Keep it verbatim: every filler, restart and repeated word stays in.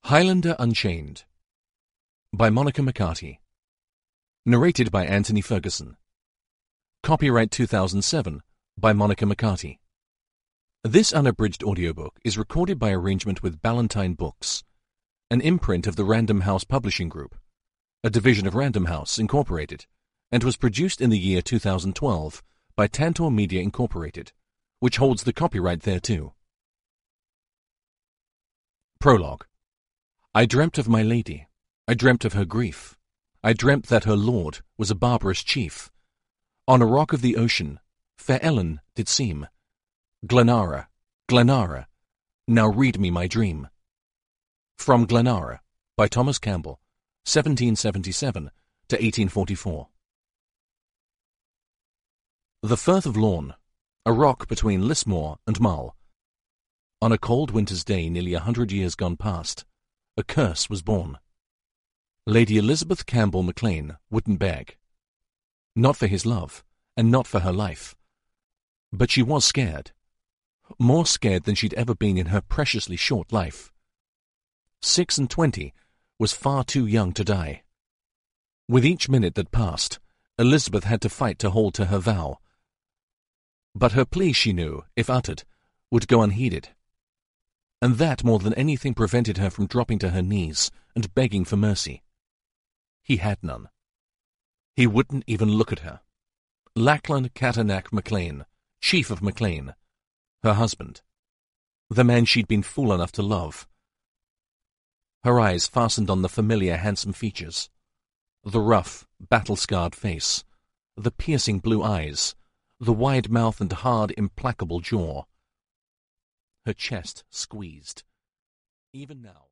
Highlander Unchained by Monica McCarty. Narrated by Anthony Ferguson. Copyright two thousand seven by Monica McCarty. This unabridged audiobook is recorded by arrangement with Ballantine Books, an imprint of the Random House Publishing Group, a division of Random House, Incorporated, and was produced in the year two thousand twelve by Tantor Media Incorporated, which holds the copyright thereto. Prologue. I dreamt of my lady. I dreamt of her grief. I dreamt that her lord was a barbarous chief. On a rock of the ocean, fair Ellen did seem. Glenara, Glenara, now read me my dream. From Glenara, by Thomas Campbell, seventeen seventy-seven to eighteen forty-four. The Firth of Lorn, a rock between Lismore and Mull. On a cold winter's day nearly a hundred years gone past, a curse was born. Lady Elizabeth Campbell Maclean wouldn't beg. Not for his love, and not for her life. But she was scared. More scared than she'd ever been in her preciously short life. Six and twenty was far too young to die. With each minute that passed, Elizabeth had to fight to hold to her vow. But her plea, she knew, if uttered, would go unheeded. And that more than anything prevented her from dropping to her knees and begging for mercy. He had none. He wouldn't even look at her. Lachlan Catternack Maclean, chief of Maclean, her husband, the man she'd been fool enough to love. Her eyes fastened on the familiar handsome features, the rough, battle-scarred face, the piercing blue eyes, the wide mouth and hard, implacable jaw. Her chest squeezed. Even now,